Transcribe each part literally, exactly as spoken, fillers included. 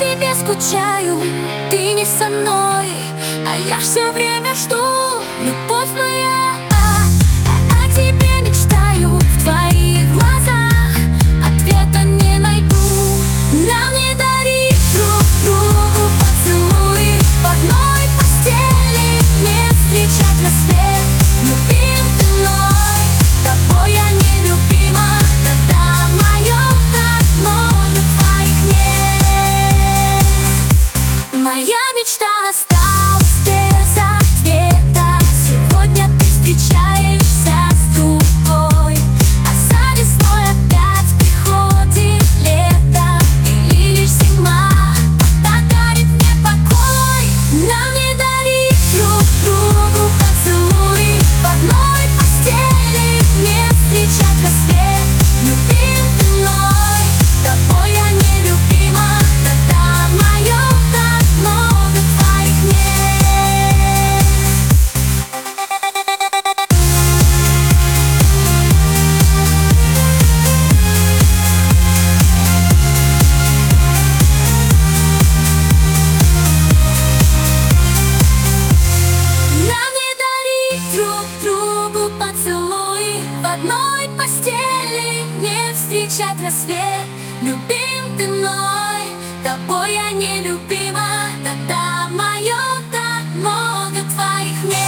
тебе скучаю, ты не со мной, а я все время жду, любовь моя. А, а, о тебе мечтаю, в твоих глазах ответа не найду. Нам не дари друг другу поцелуи, в одной постели не встречать рассвет. Любим ты мной, тобой я нелюбима, когда мое так много твоих нет. Моя мечта осталась без ответа. Сегодня ты встречаешься с другой, а за весной опять приходит лето, или лишь зима подарит мне покой. Нам не дари друг другу поцелуи, в одной постели не встречать рассвет. Любим ты мной, тобой я нелюбима, когда мое так много твоих нет. Нам не дари друг другу поцелуи, в одной постели не встречать рассвет. Любим ты мной, тобой я нелюбима, тогда мое так много твоих нет.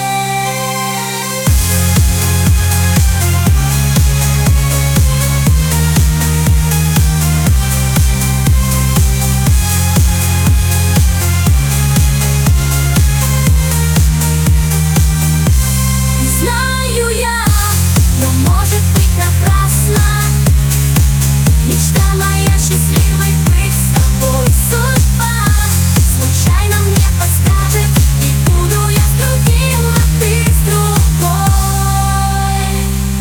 Не знаю я, но может быть напрасно. Мечта моя счастливой быть с тобой, судьба случайно мне подскажет, и буду я с другим, а ты с другой.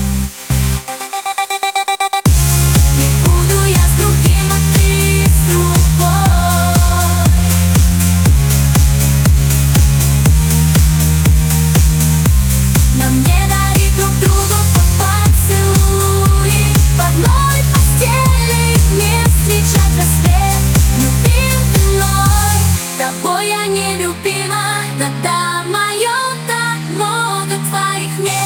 Не буду я с другим, а ты с другой. Нам не дари друг другу поцелуи, в одной постели не встречать рассвет. Любим ты мной, тобой я нелюбима, тогда мое так много твоих нет.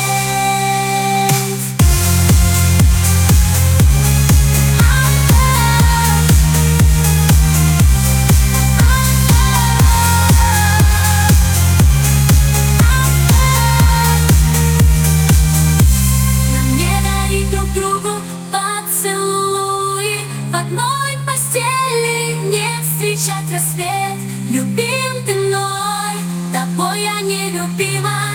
Нам не дари друг другу поцелуи, в одной постели не встречать рассвет. Любим ты мной, тобой я нелюбима,